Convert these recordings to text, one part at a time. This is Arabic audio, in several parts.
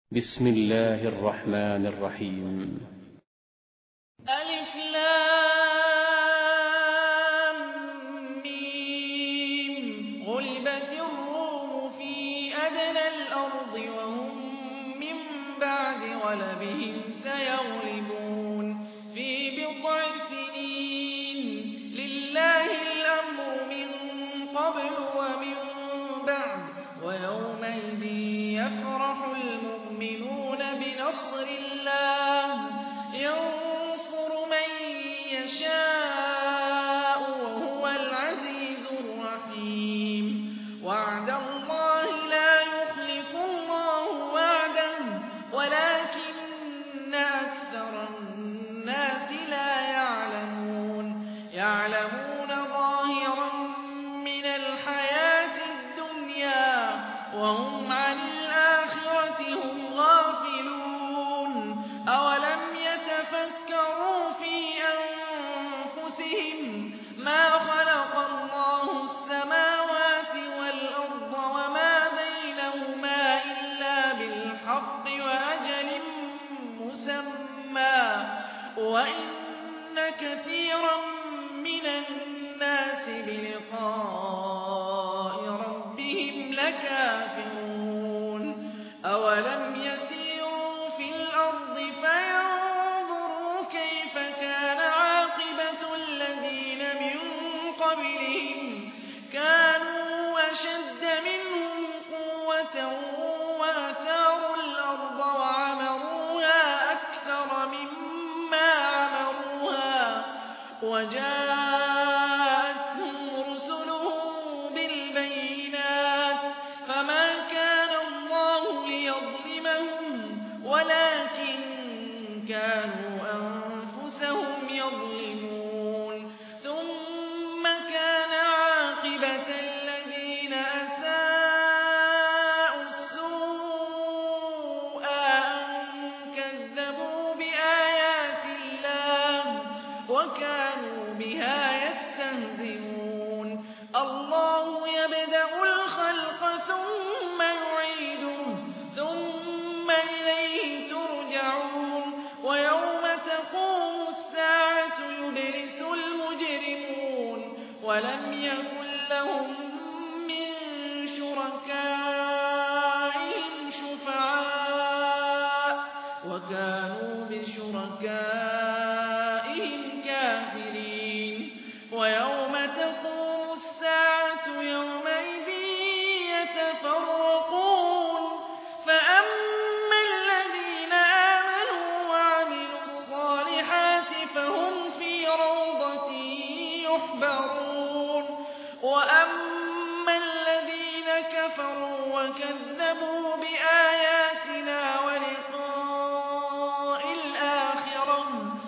بسم الله الرحمن الرحيم. ألف لام ميم. غلبت الروم في أدنى الأرض وهم من بعد غلبهم سيغلبون في بضع سنين. لله الأمر من قبل ومن بعد ويومئذ يفرح المؤمنون بنصر الله ينصر من يشاء وهو العزيز الرحيم. وعد الله لا يخلف الله وعده ولكن أكثر الناس لا يعلمون ظاهرا من الحياة الدنيا وهم عن الآخرة هم غافلون. أولم يتفكروا في أنفسهم ما خلق الله السماوات والأرض وما بينهما إلا بالحق وأجل مسمى وإن كثيرا من الناس بلقاء ربهم لكافرون. أولم يسيروا في الأرض فينظروا كيف كان عاقبة الذين من قبلهم كانوا أشد منهم قوة وأثاروا الأرض وعمروها أكثر مما عمروها وجاءتهم رسلهم بالبينات فما كان الله ليظلمهم ولكن كانوا أنفسهم يظلمون. ثم كان عاقبة الذين أساءوا السوء أن كذبوا بآيات الله وكانوا بها يستهزئون. الله يبدأ الخلق ثم يعيده ثم إليه ترجعون. ويوم تقوم الساعة يبلس المجرمون ولم يكن لهم من شركائهم شفعاء وكانوا بشركائهم كافرين. ويوم تقوم الساعة يومئذ يتفرقون فأما الذين آمنوا وعملوا الصالحات فهم في روضة يحبرون وأما الذين كفروا وكذبوا بآياتنا ولقاء الآخرة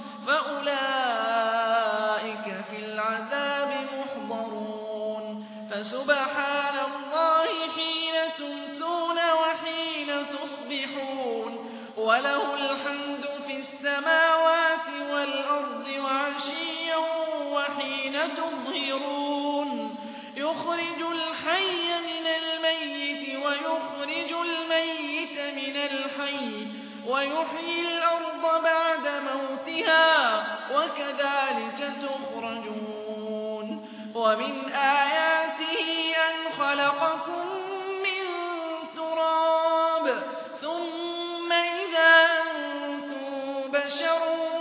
فأولئك في العذاب محضرون. فسبحان الله حين تمسون وحين تصبحون وله الحمد في السماوات والأرض وعشيا وحين تظهرون. يخرج الحي من الميت ويخرج الميت من الحي ويحيي الأرض بعد موتها وكذلك تخرجون. ومن آياته أن خلقكم من تراب ثم إذا أنتم بشر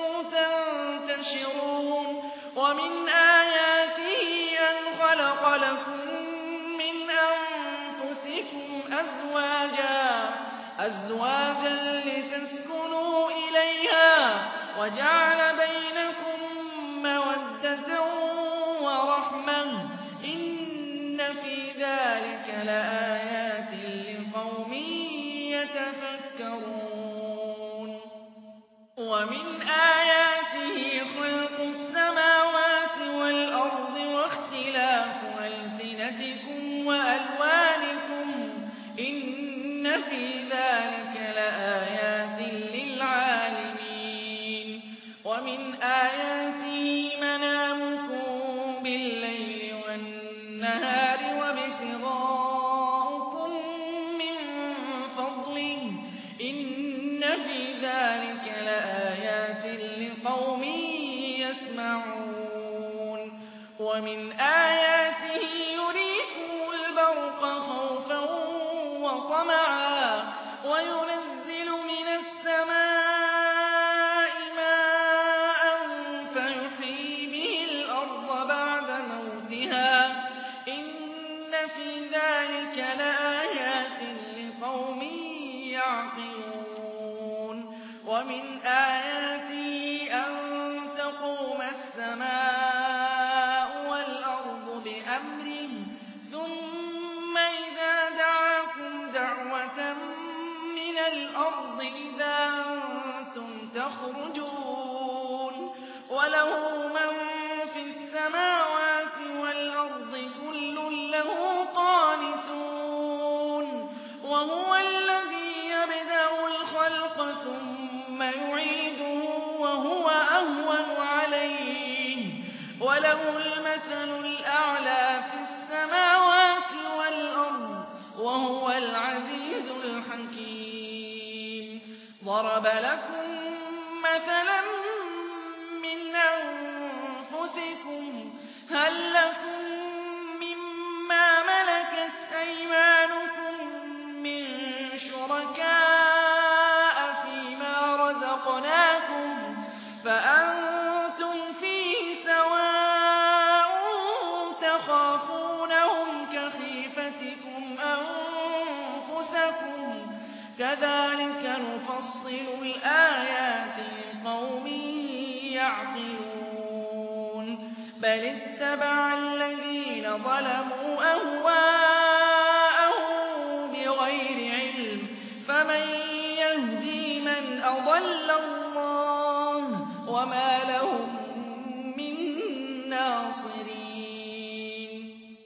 تنتشرون. ومن آياته أن خلق لكم من أنفسكم أزواجا لتسكنوا إليها وجعل بينكم مودة ورحمة إن في ذلك لآيات لقوم يتفكرون. ومن آياته خلق السماوات والأرض واختلاف ألسنتكم وألوانكم إن في ذلك لآيات للعالمين. ومن آياته منامكم بالليل والنهار وابتغاؤكم من فضله إن في ذلك لآيات لقوم يسمعون ومن آياته يريكم البرق خوفا وطمعا وينزل من السماء ماء فيحيي به الأرض بعد موتها إن في ذلك لآيات لقوم يعقلون ومن آياته أن تقوم السماء والأرض بأمره ثم إذا دعاكم دعوة من الأرض إذا أنتم تخرجون وله من في السماوات والأرض كل له قانتون وهو الذي يبدأ الخلق ثم يعيده وهو أهون عليه وله المثل الأعلى في السماوات والأرض وهو العزيز الحكيم ضرب لكم مثلا من أنفسكم هل لكم مما ملكت أيمانكم من شركاء فيما رزقناكم فأنتم فيه سواء تخافونهم كخيفتكم أنفسكم كذلك نفصل الآيات لقوم يعقلون بل اتبع الذين ظلموا أهواءهم بغير علم فمن يهدي من أضل الله وما لهم من ناصرين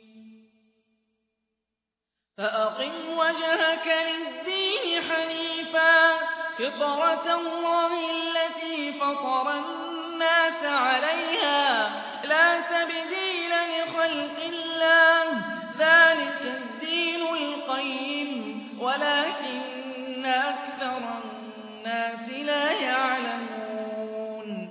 فأقم وجهك للدين حنيفا فطرة الله التي فطر الناس عليها لا تبديل لخلق الله ذلك الدين القيم ولكن أكثر الناس لا يعلمون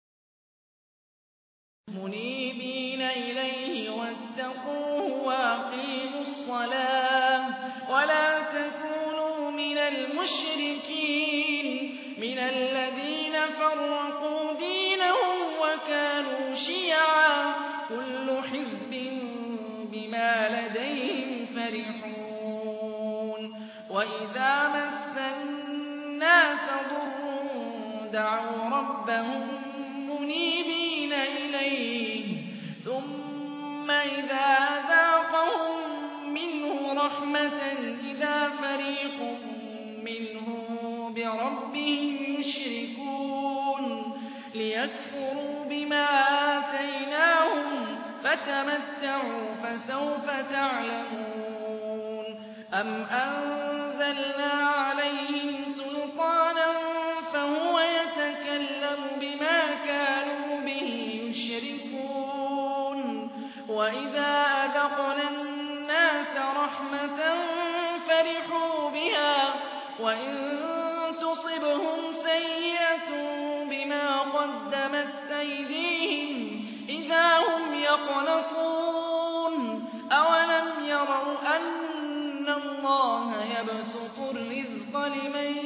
منيبين إليه واتقوه وأقيموا الصلاة ولا تكونوا من المشركين من الذين فرقوا دينهم وكانوا شيعا كل حزب بما لديهم فرحون وإذا مس الناس ضر دعوا ربهم منيبين إليه ثم إذا أذاقهم منه رحمة إذا فريق منهم بربهم يشركون ليكفروا بما آتيناهم فتمتعوا فسوف تعلمون أم أنزلنا عليهم سلطانا فهو يتكلم بما كانوا به يشركون وإذا أذقنا الناس رحمة فرحوا بها وإن تصبهم سيئة بما قدمت أيديهم إذا هم يقنطون أولم يروا أن الله يبسط الرزق لمن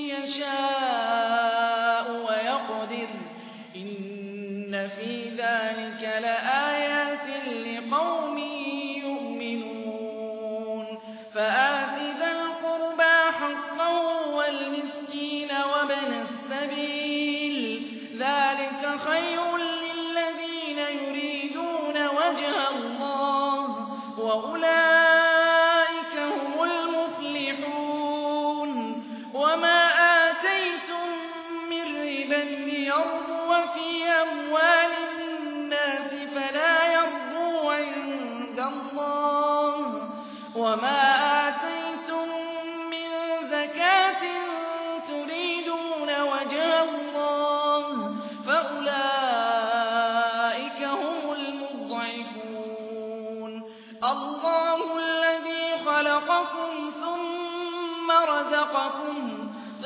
يشاء ويقدر إن في ذلك لآيات لقوم يؤمنون فآت ذا القربى حقه والمسكين وابن السبيل ذلك خير للذين يريدون وجه الله وأولئك هم المفلحون وما آتيتم من ربا ليربو في أموال الناس فلا يربو عند الله وما آتيتم من زكاة تريدون وجه الله فأولئك هم المضعفون الله الذي خلقكم ثم رزقكم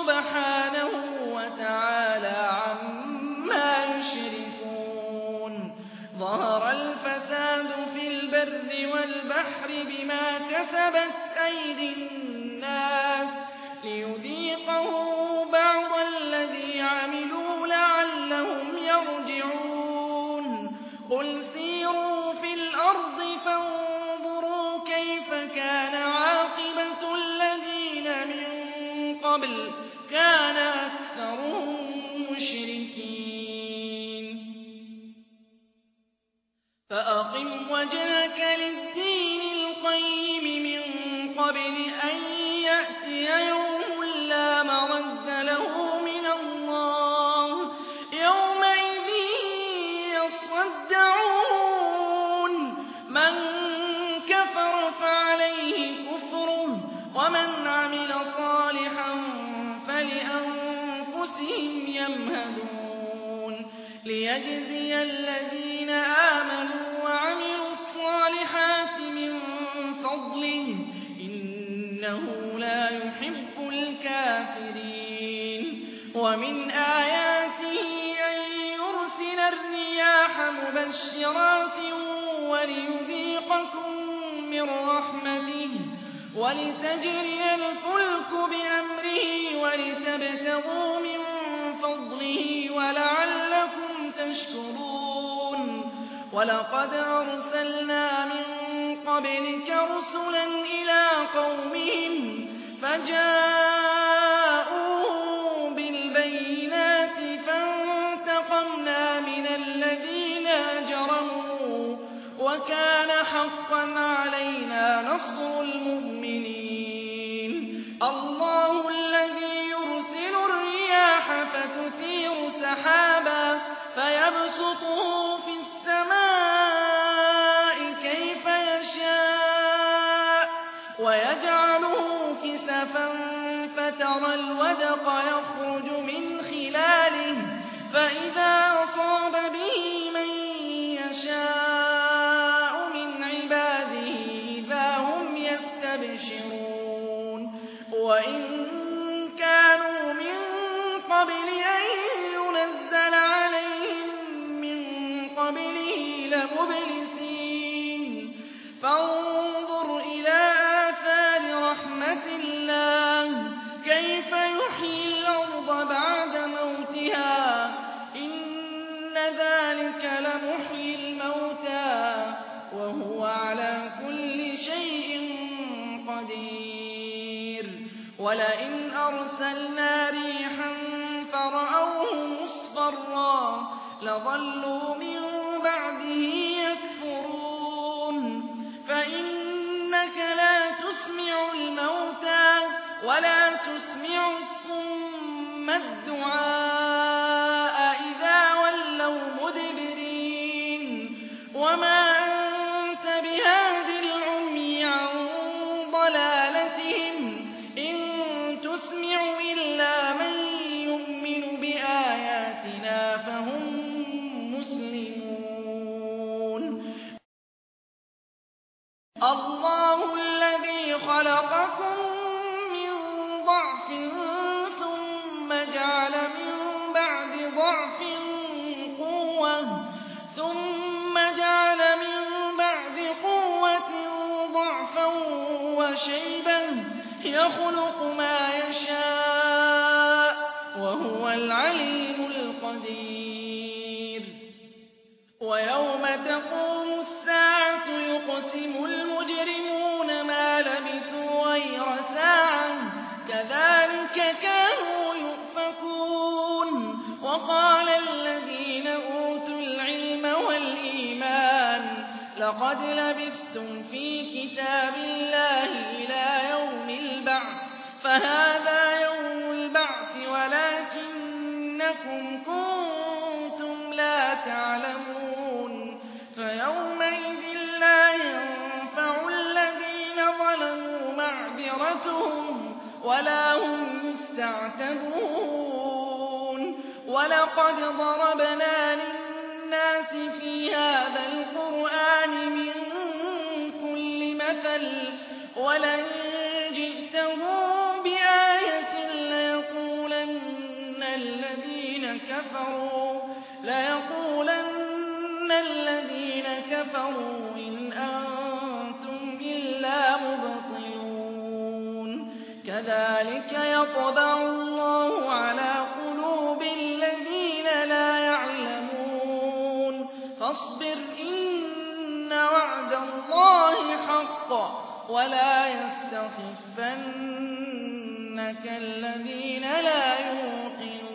سبحانه وتعالى عما يشركون ظهر الفساد في البر والبحر بما كسبت أيدي الناس ليذيقهم بعض الذي عملوا لعلهم يرجعون قل سيروا في الأرض فانظروا كيف كان عاقبة الذين من قبل كان أكثرهم مشركين فأقم وجهك للدين القيم من قبل أن يأتي يوم لا مرد له من الله يومئذ يصدعون من كفر فعليه كفره ومن عمل صالحا فلأنفسهم يمهدون ليجزي الذين آمنوا وعملوا الصالحات من فضله إنه لا يحب الكافرين ومن آياته أن يرسل الرياح مبشرات وليذيقكم من رحمته ولتجري الفلك بأمره ولتبتغوا من فضله ولعلكم تشكرون ولقد أرسلنا من قبلك رسلا إلى قومهم فجاءوا بالبينات فانتقمنا من الذين أجرموا وكان حقا علينا نصر المؤمنين الله الذي يرسل الرياح فتثير سحابا فيبسطه في السماء كيف يشاء ويجعله كسفا فترى الودق يخرج من خلاله فإذا أصاب به من يشاء من عباده إذا هم يستبشرون وإن كانوا من قبل أن ينزل عليهم من قبله لمبلسين فانظر إلى آثار رحمة الله كيف يحيي الأرض بعد موتها إن ذلك لمحيي الموتى وهو على كل شيء قدير ولئن أرسلنا ريحا فرأوه مصفرا لظلوا من بعده يكفرون فإنك لا تسمع الموتى ولا تسمع الصم الدعاء إذا ولوا مدبرين وما أنت بهاد العمي عن ضلالتهم إن تسمع إلا من يؤمن بآياتنا فهم مسلمون الله الذي خلقكم من ضعف ثم جعل من بعد ضعف قوة ثم جعل من بعد قوة ضعفا وشيبا يخلق ما يشاء وهو العليم القدير ويوم تقوم الساعة يقسم المجرمون ما لبثوا غير ساعة كذلك كانوا يؤفكون وقال الذين أوتوا العلم والإيمان لقد لبثتم في كتاب الله إلى يوم البعث فهذا يوم البعث ولكنكم كنتم لا تعلمون فيومئذ لا ينفع الذين ظلموا معذرتهم ولا هم يستعتبون ولقد ضربنا للناس في هذا القرآن من كل مثل ولئن جئتهم بآية ليقولن كفروا ليقولن الذين كفروا إن أنتم إلا مبطلون كذلك يطبع الله على قلوب الذين لا يعلمون فاصبر إن وعد الله حق ولا يستخفنك الذين لا يوقنون